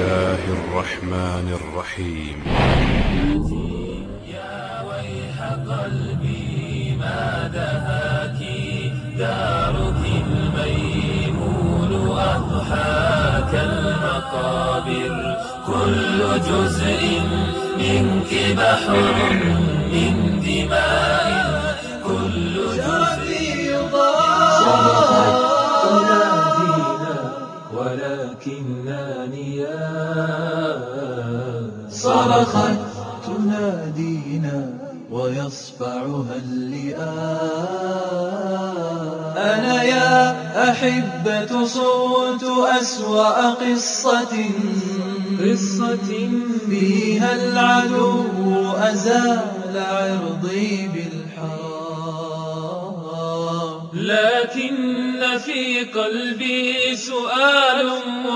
الله الرحمن الرحيم. يا ويح قلبي ما دهاك دارك الميمون أضحاك المقابر كل جزء منك بحر من دماء كل جزء صرخت تنادينا ولكننا نيام صرخت تنادينا ويصفعها اللئام أنا يا أحبة صوت أسوأ قصة فيها العدو أزال عرضي بالحرام لكن في قلبي سؤال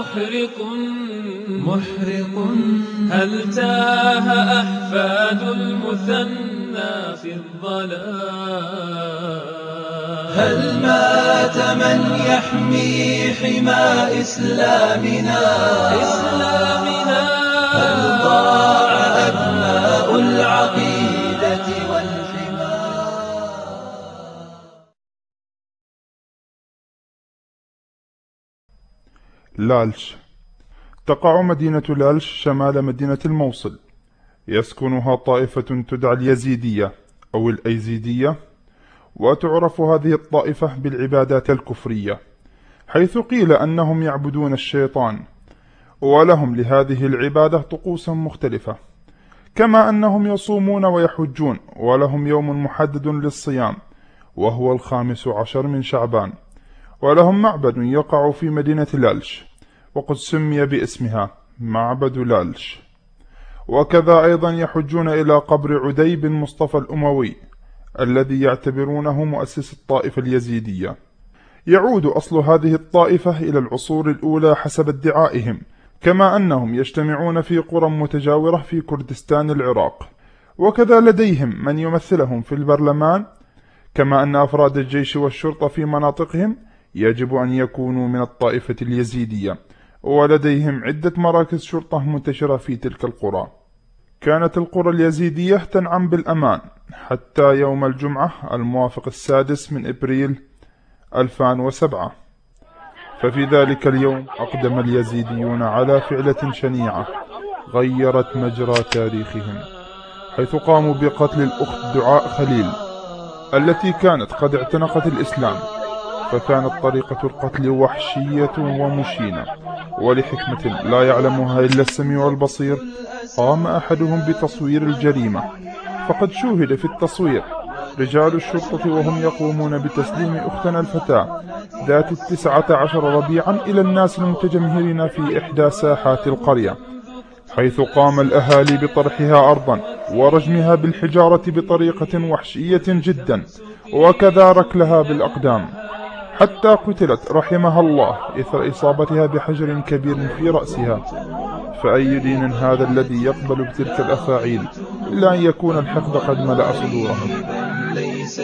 محرق هل تاه أحفاد المثنى في الظلام هل مات من يحمي حمى إسلامنا هل ضاع أبناء العقيدة والحمى لالش. تقع مدينة لالش شمال مدينة الموصل، يسكنها طائفة تدعى اليزيدية أو الأيزيدية، وتعرف هذه الطائفة بالعبادات الكفرية، حيث قيل أنهم يعبدون الشيطان، ولهم لهذه العبادة طقوسا مختلفة، كما أنهم يصومون ويحجون، ولهم يوم محدد للصيام وهو 15 من شعبان، ولهم معبد يقع في مدينة لالش وقد سمي باسمها معبد لالش. وكذا أيضا يحجون إلى قبر عدي بن مصطفى الأموي الذي يعتبرونه مؤسس الطائفة اليزيدية. يعود أصل هذه الطائفة إلى العصور الأولى حسب ادعائهم، كما أنهم يجتمعون في قرى متجاورة في كردستان العراق، وكذا لديهم من يمثلهم في البرلمان، كما أن أفراد الجيش والشرطة في مناطقهم يجب أن يكونوا من الطائفة اليزيدية، ولديهم عدة مراكز شرطة منتشرة في تلك القرى. كانت القرى اليزيدية تنعم بالأمان حتى يوم الجمعة الموافق 6 من إبريل 2007، ففي ذلك اليوم أقدم اليزيديون على فعلة شنيعة غيرت مجرى تاريخهم، حيث قاموا بقتل الأخت دعاء خليل التي كانت قد اعتنقت الإسلام، فكانت طريقة القتل وحشية ومشينة، ولحكمة لا يعلمها إلا السميع البصير قام أحدهم بتصوير الجريمة، فقد شوهد في التصوير رجال الشرطة وهم يقومون بتسليم أختنا الفتاة ذات 19 ربيعا إلى الناس المتجمهرين في إحدى ساحات القرية، حيث قام الأهالي بطرحها أرضا ورجمها بالحجارة بطريقة وحشية جدا، وكذا ركلها بالأقدام حتى قتلت رحمها الله إثر إصابتها بحجر كبير في رأسها. فأي دين هذا الذي يقبل بتلك الأفاعيل إلا أن يكون الحقد قد ملأ صدورهم؟ ليس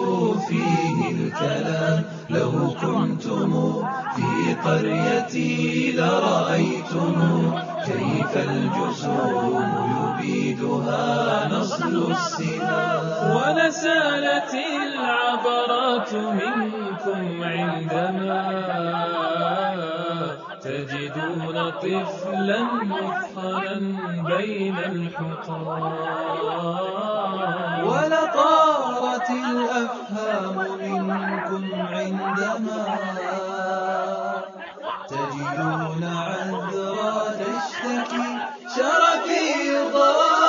يوفيه الكلام لو كنتم في قريتي لرأيتم كيف الجسوم يبيدها نصل السهام ولسالت العبرات منكم عندما تجدون طفلا مثخنا بين الحطام ولطارت الأفهام منكم عندما تجدون عذرا تشتكي شرفيضا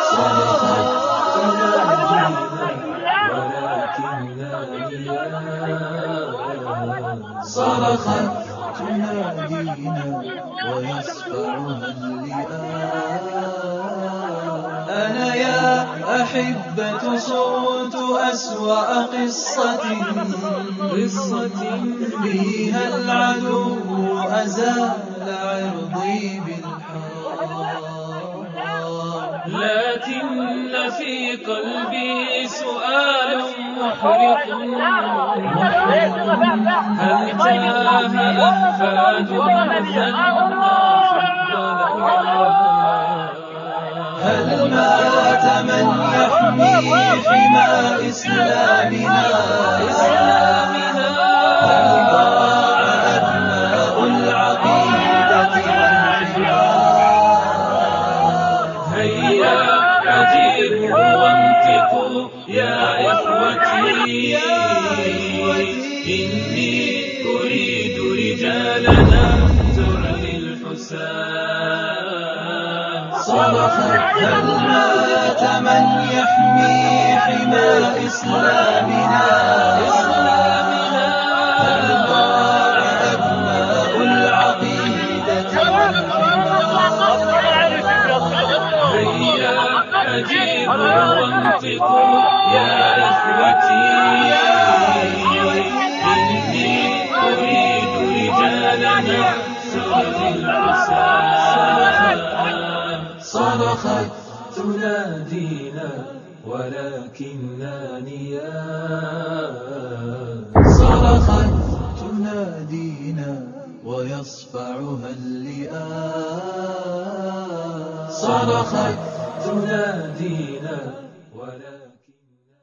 صرخت تنادينا ويصفعها اللئام أنا يا أحبة صوت أسوأ قصة فيها العدو أزال عرضي بالحرام لكن في قلبي سؤال محرق هل تاه أحفاد المثنى هل مات من يحمي حمى إسلامنا؟ هل ضاع أبناء العقيدة والحمى؟ هيا أجيبوا وانطقوا يا إخوتي، إني أريد رجالنا ترني الحسام. صرخت هل مات من يحمي حمى إسلامنا؟ هل ضاع أبناء العقيدة والحمى؟ هيا أجيبوا وانطقوا يا إخوتي، إني أريد رجالنا ترني الحسام. صرخت تنادينا ولكننا نيام، صرخت تنادينا ويصفعها اللئام، صرخت تنادينا ولكننا.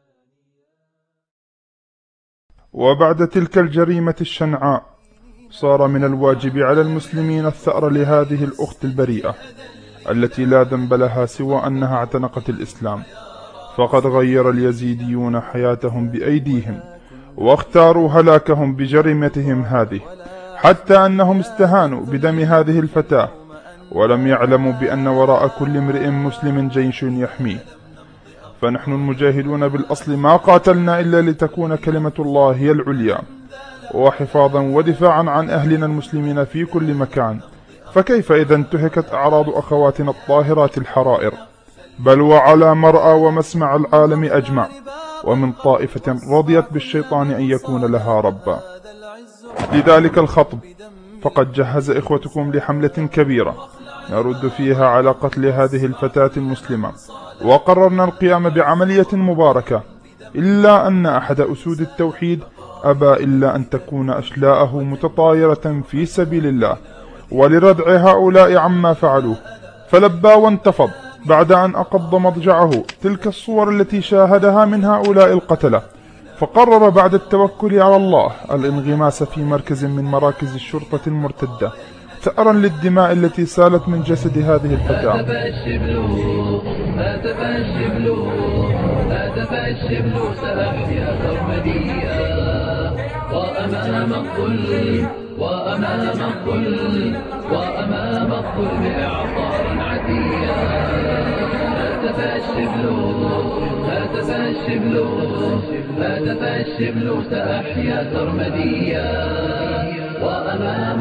وبعد تلك الجريمة الشنعاء صار من الواجب على المسلمين الثأر لهذه الأخت البريئة التي لا ذنب لها سوى أنها اعتنقت الإسلام. فقد غير اليزيديون حياتهم بأيديهم واختاروا هلاكهم بجريمتهم هذه، حتى أنهم استهانوا بدم هذه الفتاة ولم يعلموا بأن وراء كل امرئ مسلم جيش يحميه. فنحن المجاهدون بالأصل ما قاتلنا إلا لتكون كلمة الله هي العليا، وحفاظا ودفاعا عن أهلنا المسلمين في كل مكان. فكيف إذا انتهكت أعراض أخواتنا الطاهرات الحرائر، بل وعلى مرأى ومسمع العالم أجمع، ومن طائفة رضيت بالشيطان أن يكون لها ربا. لذلك الخطب فقد جهز إخوتكم لحملة كبيرة نرد فيها على قتل هذه الفتاة المسلمة، وقررنا القيام بعملية مباركة، إلا أن أحد أسود التوحيد أبى إلا أن تكون أشلاءه متطايرة في سبيل الله ولردع هؤلاء عما فعلوه، فلبى وانتفض بعد أن أقض مضجعه تلك الصور التي شاهدها من هؤلاء القتلة. فقرر بعد التوكل على الله الانغماس في مركز من مراكز الشرطة المرتدة ثأرا للدماء التي سالت من جسد هذه الفتاة. وأمام الظلم إعصارا عتيا. هاتف الشبل سأحيا سرمديا. وأمام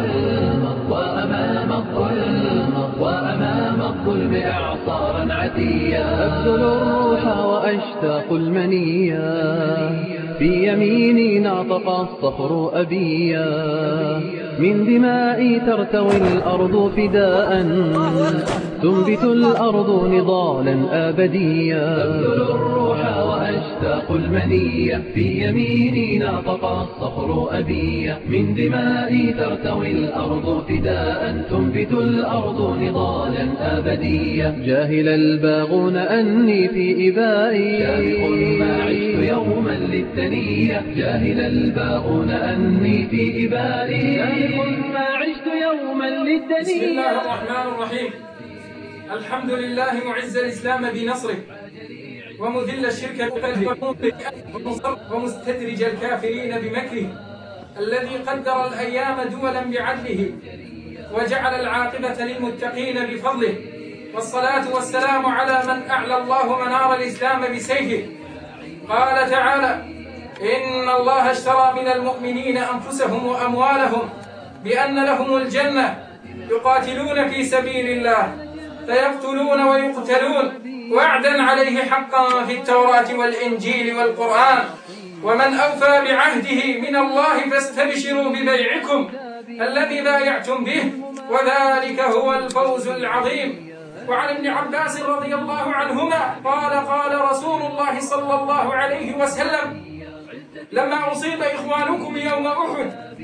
الظلم إعصارا عتيا. أبذل الروح وأشتاق المنيا، في يميني ناطق الصخر أبيا. من دمائي ترتوي الأرض فداء، تنبت الأرض نضالا أبديا. أبذل الروح وأشتاق المنية، في يميني ناطق الصخر أبيا. من دمائي ترتوي الأرض فداء، تنبت الأرض نضالا أبديا. جاهل الباغون أني في إبائي، شاهق ما عشت يوما للثنية. جاهل الباغون أني في إبائي، شاهق ما عشت يوما للثنية. بسم الله الرحمن الرحيم. الحمد لله معز الإسلام بنصره، ومذل الشرك بقلبه، ومستدرج الكافرين بمكره. الذي قدر الأيام دولا بعدله، وجعل العاقبة للمتقين بفضله. والصلاة والسلام على من أعلى الله منار الإسلام بسيفه. قال تعالى: إن الله اشترى من المؤمنين أنفسهم وأموالهم بأن لهم الجنة، يقاتلون في سبيل الله فيقتلون ويقتلون، وعدا عليه حقا في التوراة والإنجيل والقرآن. ومن أوفى بعهده من الله فاستبشروا ببيعكم الذي بايعتم به، وذلك هو الفوز العظيم. وعن ابن عباس رضي الله عنهما قال: قال رسول الله صلى الله عليه وسلم: لما أصيب إخوانكم يوم أحد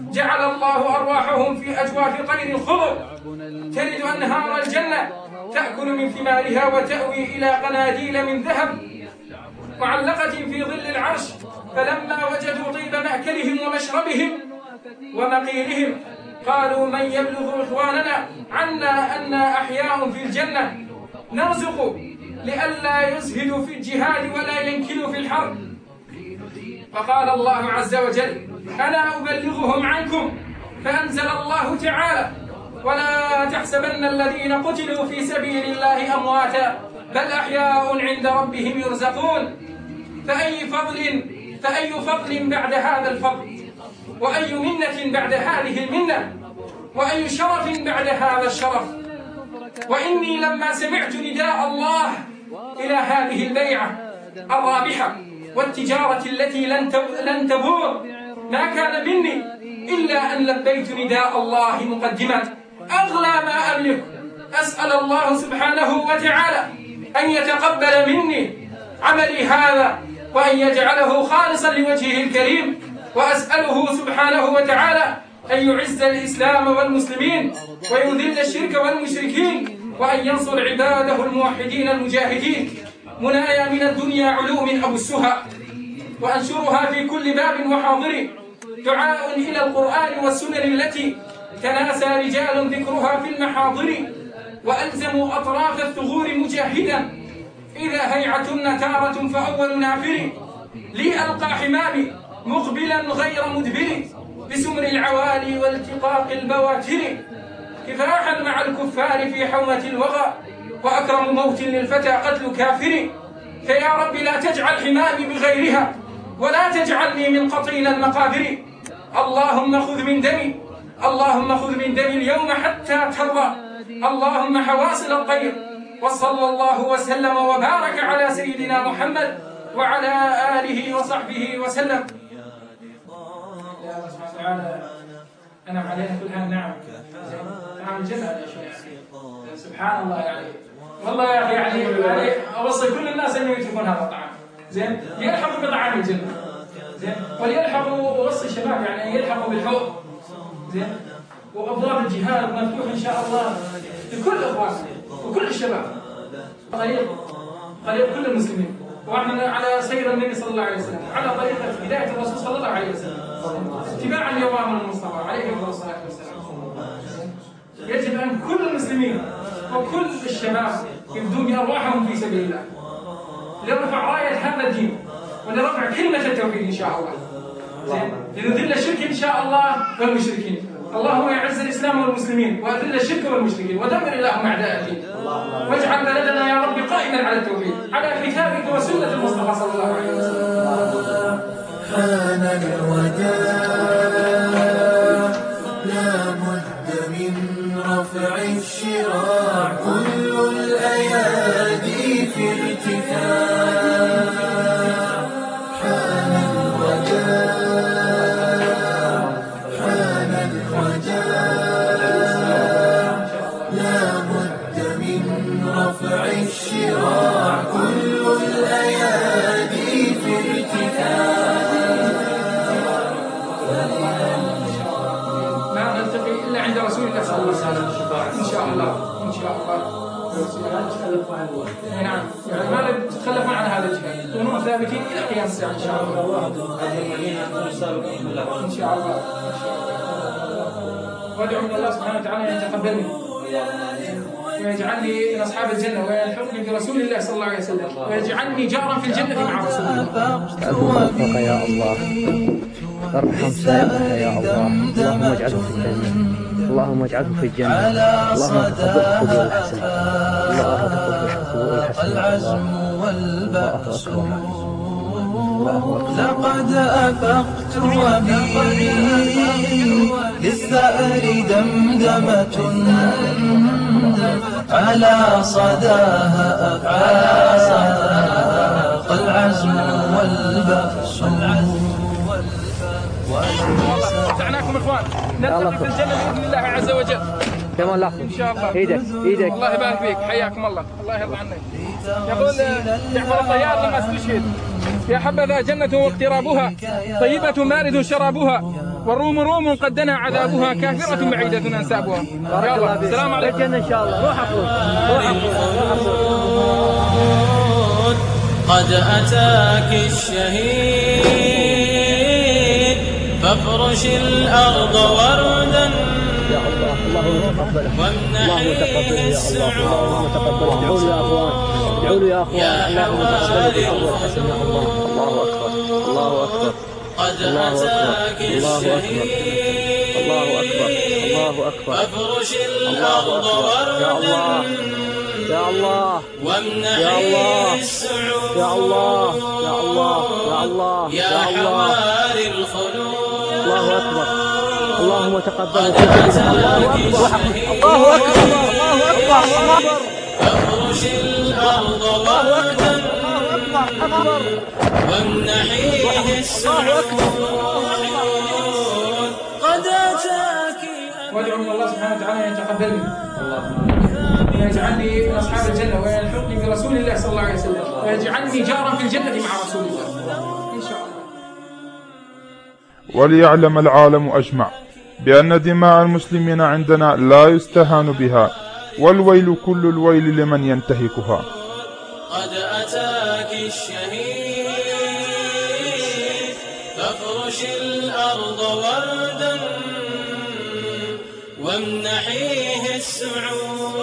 جعل الله أرواحهم في أجواف طير خضر تلد أنهار الجنة تأكل من ثمارها وتأوي إلى قناديل من ذهب معلقة في ظل العرش. فلما وجدوا طيب مأكلهم ومشربهم ومقيلهم قالوا من يبلغ إخواننا عنا أن أحياء في الجنة نرزق لئلا يزهدوا في الجهاد ولا ينكلوا في الحرب. فقال الله عز وجل أنا أبلغهم عنكم. فأنزل الله تعالى ولا تحسبن الذين قتلوا في سبيل الله أمواتا بل أحياء عند ربهم يرزقون. فأي فضل بعد هذا الفضل، وأي منة بعد هذه المنة، وأي شرف بعد هذا الشرف. وإني لما سمعت نداء الله إلى هذه البيعة الرابحة والتجارة التي لن تبور ما كان مني إلا أن لبيت نداء الله مقدمة أغلى ما أملك. أسأل الله سبحانه وتعالى أن يتقبل مني عملي هذا وأن يجعله خالصا لوجهه الكريم. وأسأله سبحانه وتعالى أن يعز الإسلام والمسلمين ويذل الشرك والمشركين وأن ينصر عباده الموحدين المجاهدين. منايا من الدنيا علوم أبثها وأنشرها في كل باب وحاضر، دعاء إلى القرآن والسنن التي تناسى رجال ذكرها في المحاضر، وألزموا أطراف الثغور مجاهدا إذا هيعة تارة فأول نافر، لي ألقى حمامي مقبلا غير مدبر بسمر العوالي والتقاق البواتر، كفاحا مع الكفار في حومة الوغى وأكرم موت للفتى قتل كافر. فيا رب لا تجعل حمامي بغيرها ولا تجعلني من قطين المقابر. اللهم خذ من دمي، اللهم خذ من دمي اليوم حتى ترضى. اللهم حواصل الطير. وصلى الله وسلم وبارك على سيدنا محمد وعلى آله وصحبه وسلم. يا الله سبحانه وتعالى أنعم علينا كل هالنعم، نعم الجنة يا شيخ. سبحان الله يعني والله يا أخي يعني أوصي كل الناس أن يتركون هذا الطعام زين، يلحقوا بطعام الجنة زين، وليلحقوا ووصي الشباب يعني يلحقوا بالحوض زين، وأبواب الجهاد مفتوحة إن شاء الله لكل إخواننا وكل الشباب، طريق كل المسلمين. وإحنا على سير النبي صلى الله عليه وسلم، على طريقة هداية الرسول صلى الله عليه وسلم، اتباعا لأوامر المصطفى عليه الصلاة والسلام. يجب أن كل المسلمين وكل الشباب يبذلون بأرواحهم في سبيل الله لرفع راية هذا الدين ولرفع كلمة التوحيد إن شاء الله زين، لنذل الشرك إن شاء الله والمشركين. اللهم اعز الإسلام والمسلمين وأذل الشرك والمشركين ودمر اللهم أعداء الدين، واجعل بلدنا يا رب قائما على التوحيد على كتابك وسنة المصطفى صلى الله عليه وسلم. حان الوداع لا بد من رفع الشراع، كل الأيادي في ارتفاع. حان الوداع حان الوداع لا بد من رفع الشراع، كل الأيادي في ارتفاع. ما نلتقي إلا عند رسول الله صلى الله عليه وسلم إن شاء الله إن شاء الله. نعم يعني ما تتخلفون عن هذا الجهاد، تكونون ثابتين إلى قيام الساعة إن شاء الله إن شاء الله. وادعو من الله سبحانه وتعالى أن يتقبلني ويجعلني من أصحاب الجنة ويلحقني برسول الله صلى الله عليه وسلم ويجعلني جارا في الجنة مع رسول الله. الموفق يا الله، ارحم سائقها يا الله، اللهم اجعله في الجنة، اللهم اجعله في الجنة، اللهم تقبل خذوا الحسن، اللهم تقبل الحسن. لقد أفقت وبي للثأر دمدمة على صداها أفاق العزم والبأس. دعناكم إخوان نلتقي في الجنة بإذن الله عز وجل. كمان لا إن شاء الله. ايدك الله يبارك فيك، حياكم الله، الله يرضى عنك. يقول جعفر الطيار لما استشهد: يا حبذا جنة واقترابها طيبة مارد شرابها والروم روم قد دنا عذابها كافرة بعيدة أنسابها. بارك الله فيك. السلام عليكم إن شاء الله. روح أخوك روح أخوك. قد أتاك الشهيد فافرش الأرض وردا يا الله. اللهم تقبله. اللهم تقبله يا الله. اللهم تقبله. ادعوا له يا أخوان. اللهم تقبله أول حسن يا الله. الله أكبر. الله أكبر. قد أتاك الشهيد الله أكبر. الله أكبر. فافرش الأرض وردا يا الله. وامنحيه السعود يا الله. يا الله. يا الله. يا حواري الخلود. الله أكبر. اللهم تقبل. قد أتاك الله أكبر. الله أكبر. فافرش الأرض وردا وامنحيه السعود. قد أتاك وادعو من الله سبحانه وتعالى أن يتقبل مني ويجعلني من أصحاب الجنة ويلحقني برسول الله صلى الله عليه وسلم ويجعلني جارا في الجنة مع رسول الله إن شاء الله. وليعلم العالم أجمع بأن دماء المسلمين عندنا لا يستهان بها، والويل كل الويل لمن ينتهكها. قد أتاك الشهيد فافرش الأرض وردا وامنحيه السعود.